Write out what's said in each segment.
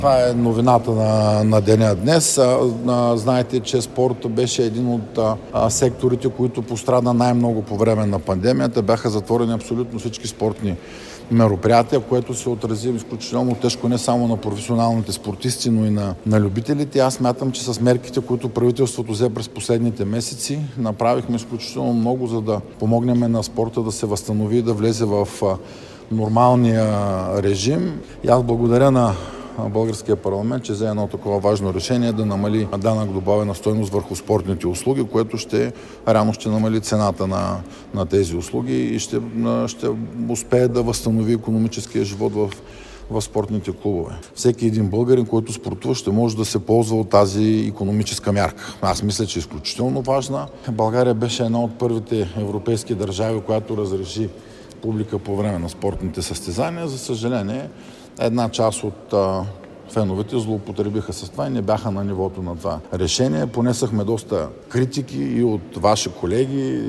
Това е новината на деня днес. Знаете, че спортът беше един от секторите, които пострада най-много по време на пандемията. Бяха затворени абсолютно всички спортни мероприятия, което се отрази изключително тежко не само на професионалните спортисти, но и на любителите. Аз смятам, че с мерките, които правителството взе през последните месеци, направихме изключително много, за да помогнем на спорта да се възстанови и да влезе в нормалния режим. И аз благодаря на българския парламент, че взе едно такова важно решение да намали данък добавена стойност върху спортните услуги, което реално ще намали цената на тези услуги и ще успее да възстанови икономическия живот в спортните клубове. Всеки един българин, който спортува, ще може да се ползва от тази икономическа мярка. Аз мисля, че е изключително важна. България беше една от първите европейски държави, която разреши публика по време на спортните състезания. За съжаление, една част от феновете злоупотребиха с това и не бяха на нивото на това решение. Понесахме доста критики и от ваши колеги,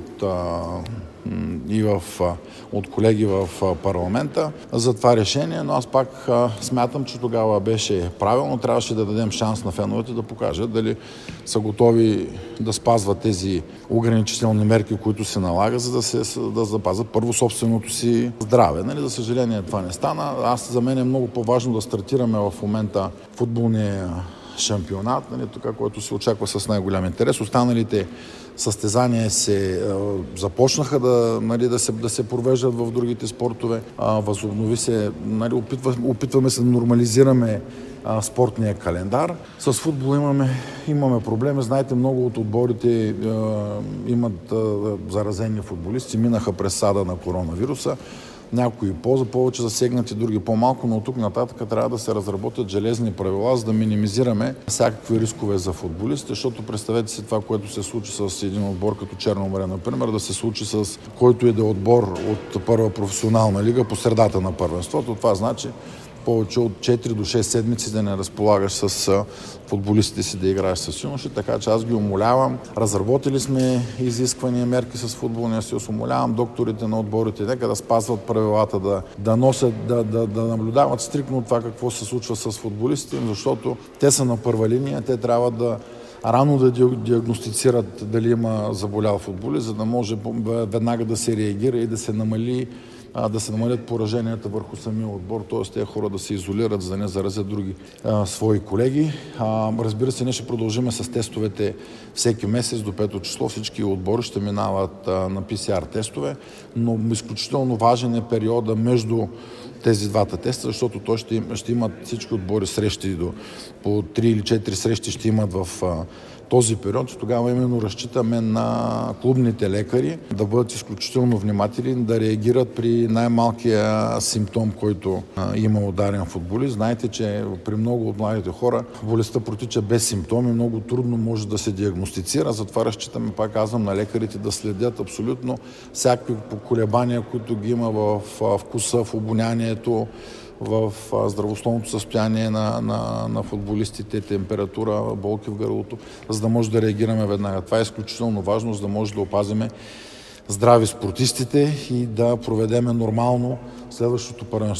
от колеги в парламента за това решение, но аз пак смятам, че тогава беше правилно. Трябваше да дадем шанс на феновете да покажат дали са готови да спазват тези ограничителни мерки, които се налагат, да запазят първо собственото си здраве. За съжаление това не стана. За мен е много по-важно да стартираме в момента футболния шампионат, който се очаква с най-голям интерес. Останалите състезания се започнаха да се провеждат в другите спортове. Възобнови се, опитваме се да нормализираме спортния календар. С футбол имаме проблеми. Знаете, много от отборите имат заразени футболисти, минаха през сада на коронавируса. Някои повече засегнати, други по-малко, но от тук нататък трябва да се разработят железни правила, за да минимизираме всякакви рискове за футболистите, защото представете си това, което се случи с един отбор като Черно море, например, да се случи с който и да е отбор от първа професионална лига по средата на първенството. Това значи повече от 4 до 6 седмици да не разполагаш с футболистите си да играеш с юноши, така че аз ги умолявам. Разработили сме изисквания, мерки с футболния съюз. Умолявам докторите на отборите нека да спазват правилата, да наблюдават стриктно това какво се случва с футболистите, защото те са на първа линия, те трябва да рано да диагностицират дали има заболял футболист, за да може веднага да се реагира и да се намалят пораженията върху самия отбор, т.е. тези хора да се изолират, за да не заразят други свои колеги. Разбира се, ние ще продължим с тестовете всеки месец до 5 число. Всички отбори ще минават на ПСР тестове, но изключително важен е периода между тези двата теста, защото той ще имат всички отбори срещи, по 3 или 4 срещи ще имат в този период. Тогава именно разчитаме на клубните лекари да бъдат изключително внимателни, да реагират при най-малкия симптом, който има ударен футболист. Знаете, че при много от младите хора болестта протича без симптоми, много трудно може да се диагностицира, затова разчитаме, пак казвам, на лекарите да следят абсолютно всякакви поколебания, които ги има в вкуса, в обонянието, в здравословното състояние на футболистите, температура, болки в гърлото, за да може да реагираме веднага. Това е изключително важно, за да може да опазиме здрави спортистите и да проведеме нормално следващото първенство.